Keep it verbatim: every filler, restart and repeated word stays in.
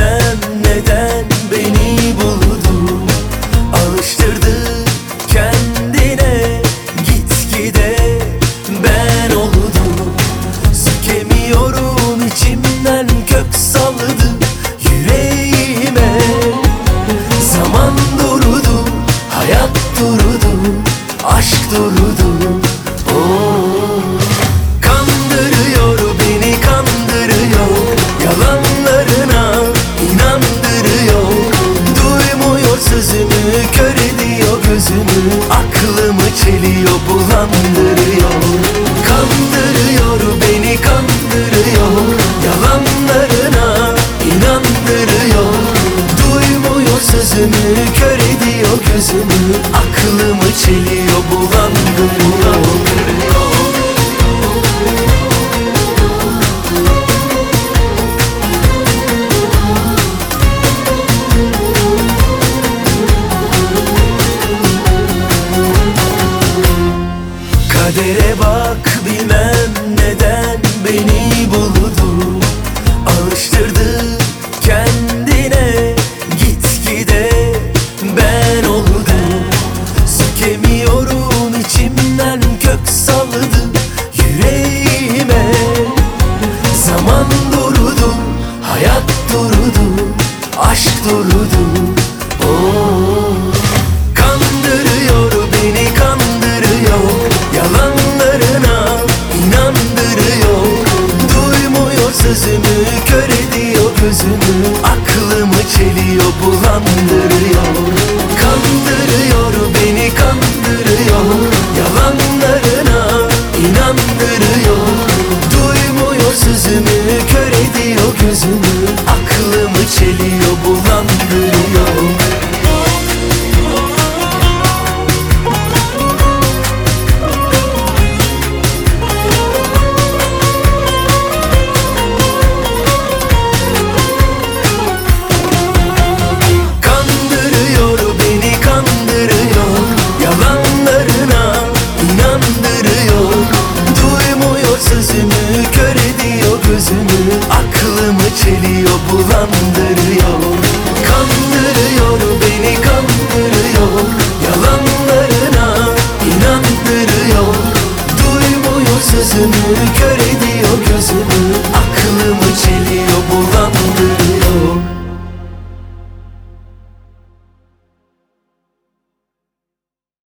bilmem neden beni buldu, alıştırdı kendine, gitgide ben oldum. Sökemiyorum, içimden kök salladı yüreğime. Zaman durdu, hayat durdu, aşk durdu. Oh. Kandırıyor beni, kandırıyor, yalanlarına inandırıyor. Duymuyor sözümü, kör ediyor gözümü, aklımı çeliyor, bulandırıyor. Kandırıyor beni, kandırıyor, yalanlarına inandırıyor. Duymuyor sözümü, kör ediyor gözümü, aklımı çeliyor, bulandırıyor. Kadere bak, bilmem neden beni buldu, alıştırdı kendine, gitgide ben oldum. Sökemiyorum, içimden kök salladı yüreğime. Zaman durdu, hayat durdu, aşk durdu. Oh. Kandırıyor beni, kandırıyor, yalanlarına inandırıyor. Duymuyor sözümü, kör ediyor gözümü, aklımı çeliyor, bulandırıyor. Kandırıyor beni, kandırıyor, yalanlarına inandırıyor. Duymuyor sözümü, kör ediyor gözümü, aklımı çeliyor, bulandırıyor. Sözümü, kör ediyor gözümü, aklımı çeliyor, bulandırıyor. Kandırıyor beni, kandırıyor, yalanlarına inandırıyor. Duymuyor sözümü, kör ediyor gözümü,